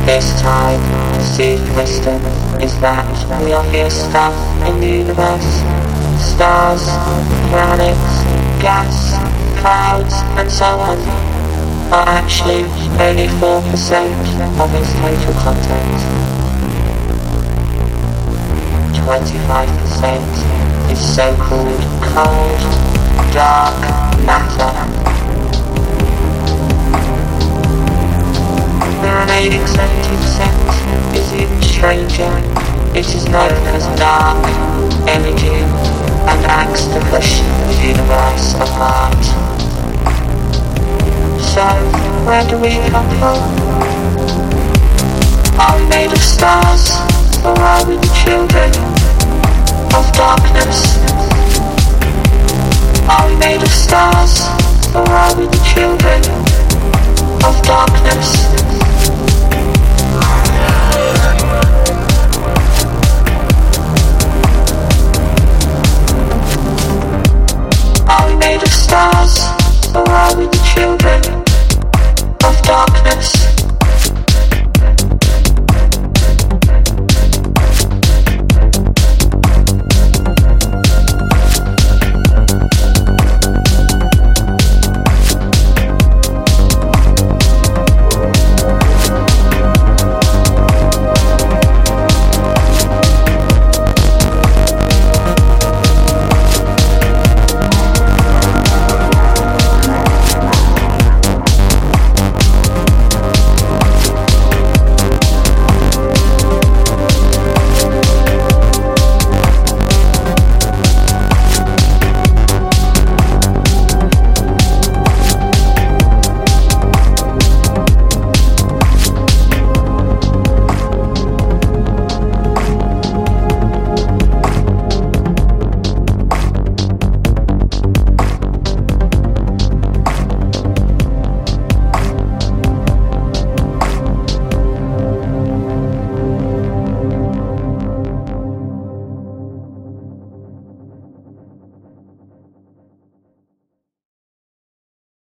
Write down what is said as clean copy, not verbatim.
This time, the secret wisdom is that the obvious stuff in the universe, stars, planets, gas, clouds, and so on, are actually only 4% of its total content. 25% is so-called cold, dark matter. The remaining 70% is even stranger. It is known as dark energy and acts to push the universe apart. So, where do we come from? Are we made of stars, or are we the children of darkness?